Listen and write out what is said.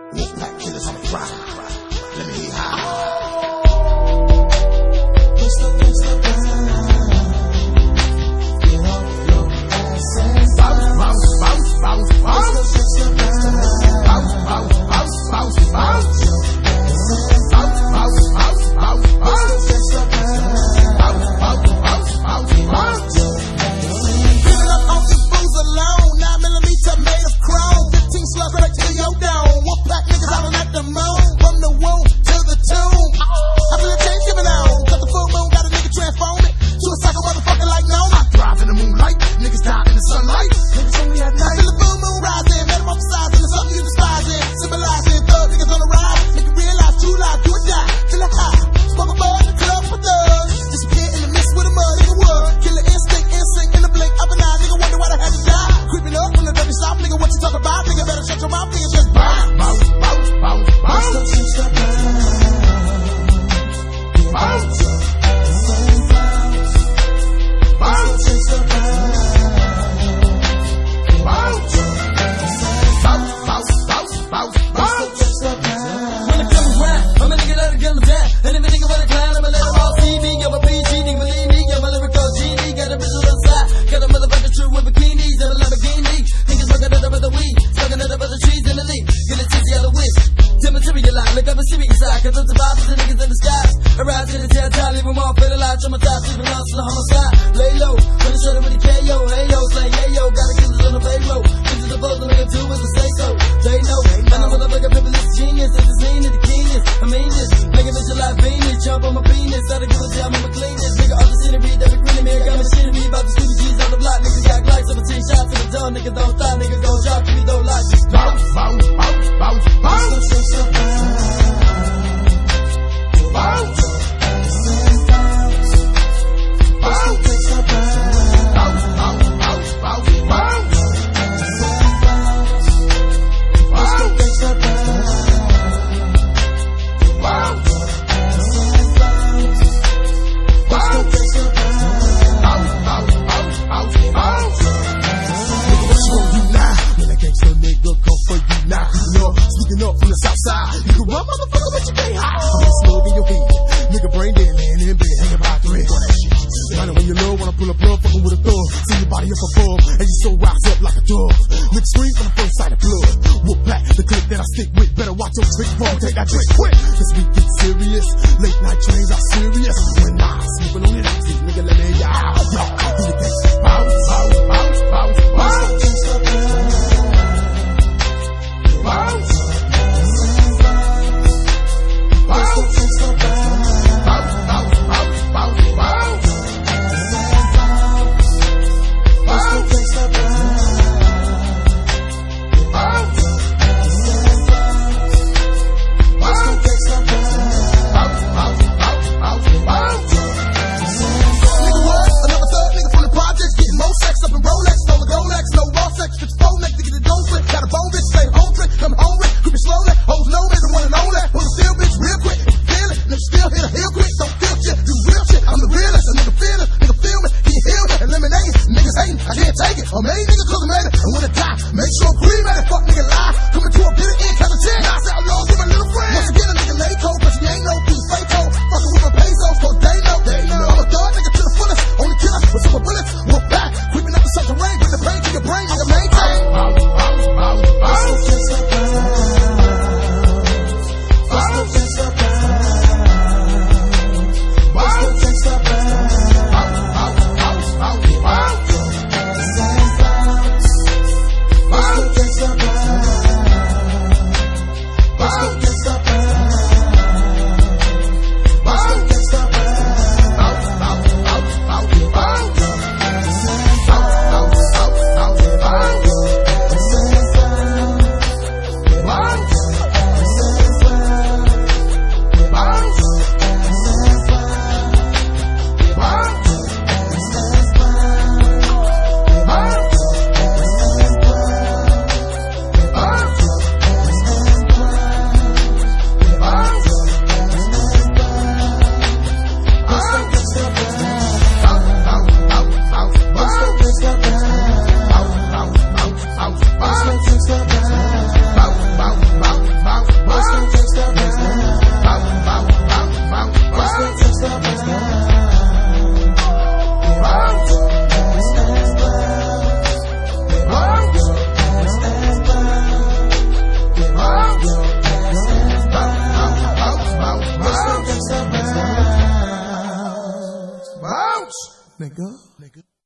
Wolfpack killers on the fly. Let me hear how. Nigga don't stop, nigga don't drop, nigga don't lie, just bounce, bounce, bounce, bounce, bounce, bounce. Take that trick quick, cause we get serious. Late night trains are serious. When I sleeping on it, nigga, let me out. Yo, do the gangsta bounce, bounce, bounce, bounce, bounce. Bounce. nigga.